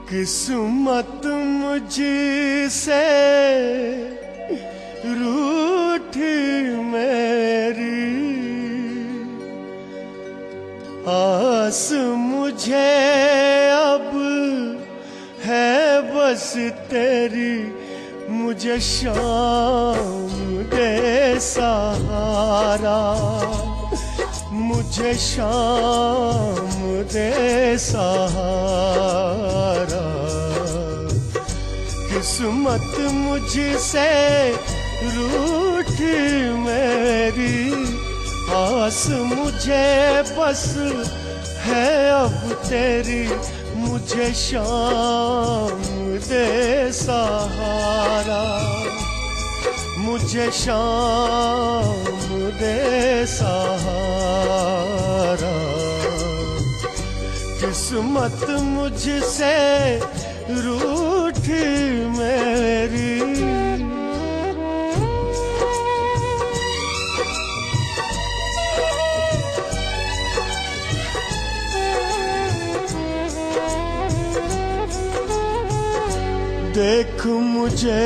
किस्मत मुझसे रूठी मेरी, आस मुझे अब है बस तेरी, मुझे शाम दे सहारा, मुझे शाम दे सहारा। किस्मत मुझसे रूठी मेरी, आस मुझे बस है अब तेरी, मुझे शाम दे सहारा, मुझे शाम दे सहारा। किस्मत मुझसे रूठी मेरी। देख मुझे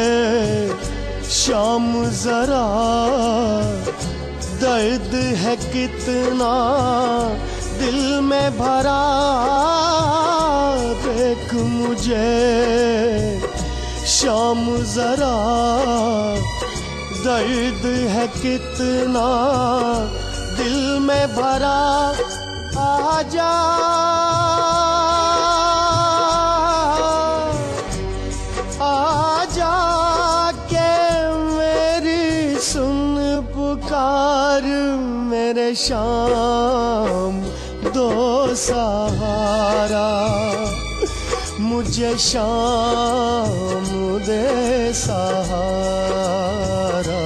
शाम जरा, दर्द है कितना दिल में भरा। देख मुझे शाम जरा, दर्द है कितना दिल में भरा। आजा आजा के मेरी सुन पुकार, मेरे शाम दो सहारा, मुझे शाम दे सहारा।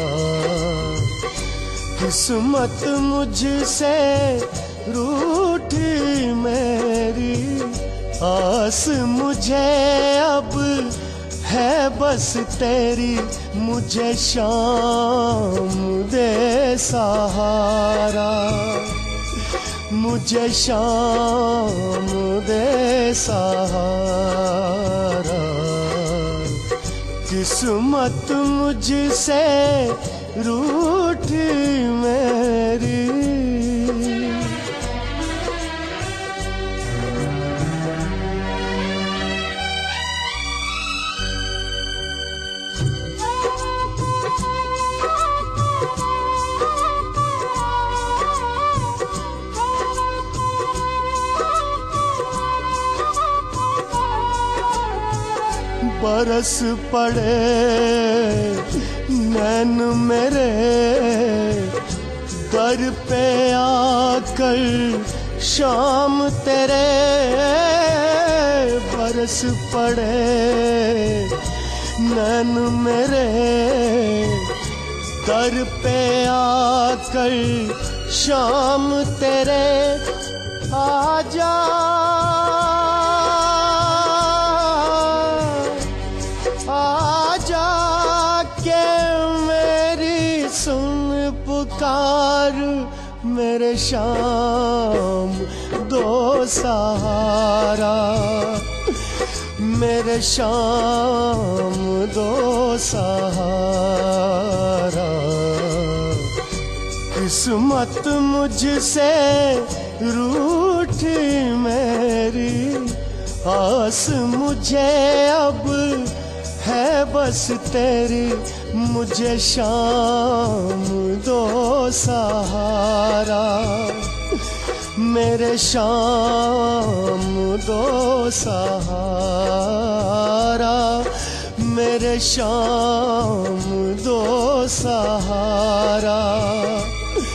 किस्मत मुझसे रूठी मेरी, आस मुझे अब है बस तेरी, मुझे शाम दे सहारा, मुझे शाम दे सहारा। किस्मत मुझसे रूठी मेरी। बरस पड़े नैन मेरे दर पे आकर शाम तेरे। बरस पड़े नैन मेरे दर पे आकर शाम तेरे। आजा आजा के मेरी सुन पुकार, मेरे शाम दो सहारा, मेरे शाम दो सहारा। किस्मत मुझसे रूठी मेरी, आस मुझे अब है बस तेरी, मुझे शाम दो सहारा, मेरे शाम दो सहारा, मेरे शाम दो सहारा,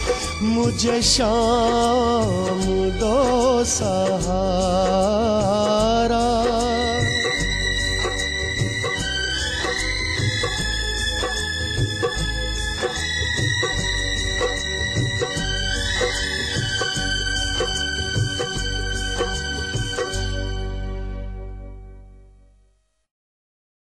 मुझे शाम दो सहारा।